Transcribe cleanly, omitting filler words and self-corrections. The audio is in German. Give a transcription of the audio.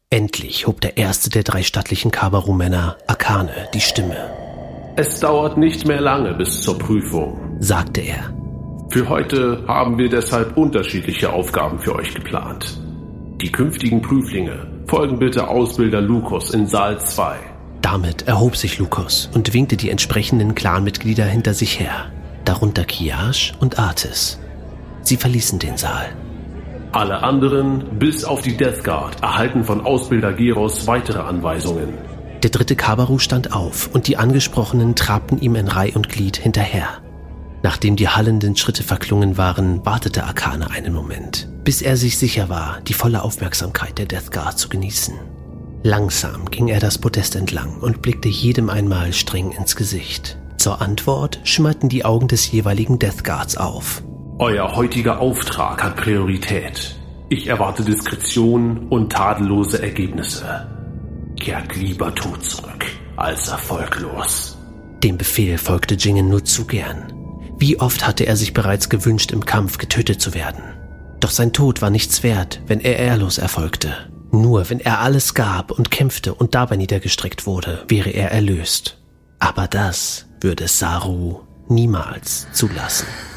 Endlich hob der erste der 3 stattlichen Kabaru-Männer, Akane, die Stimme. Es dauert nicht mehr lange bis zur Prüfung, sagte er. Für heute haben wir deshalb unterschiedliche Aufgaben für euch geplant. Die künftigen Prüflinge folgen bitte Ausbilder Lukos in Saal 2. Damit erhob sich Lukos und winkte die entsprechenden Clanmitglieder hinter sich her, darunter Kiyash und Artis. Sie verließen den Saal. Alle anderen, bis auf die Death Guard, erhalten von Ausbilder Geros weitere Anweisungen. Der 3. Kabaru stand auf und die Angesprochenen trabten ihm in Reih und Glied hinterher. Nachdem die hallenden Schritte verklungen waren, wartete Akane einen Moment, bis er sich sicher war, die volle Aufmerksamkeit der Death Guard zu genießen. Langsam ging er das Podest entlang und blickte jedem einmal streng ins Gesicht. Zur Antwort schimmerten die Augen des jeweiligen Death Guards auf. Euer heutiger Auftrag hat Priorität. Ich erwarte Diskretion und tadellose Ergebnisse. Kehrt lieber tot zurück, als erfolglos. Dem Befehl folgte Jingen nur zu gern. Wie oft hatte er sich bereits gewünscht, im Kampf getötet zu werden. Doch sein Tod war nichts wert, wenn er ehrlos erfolgte. Nur wenn er alles gab und kämpfte und dabei niedergestreckt wurde, wäre er erlöst. Aber das würde Saru niemals zulassen.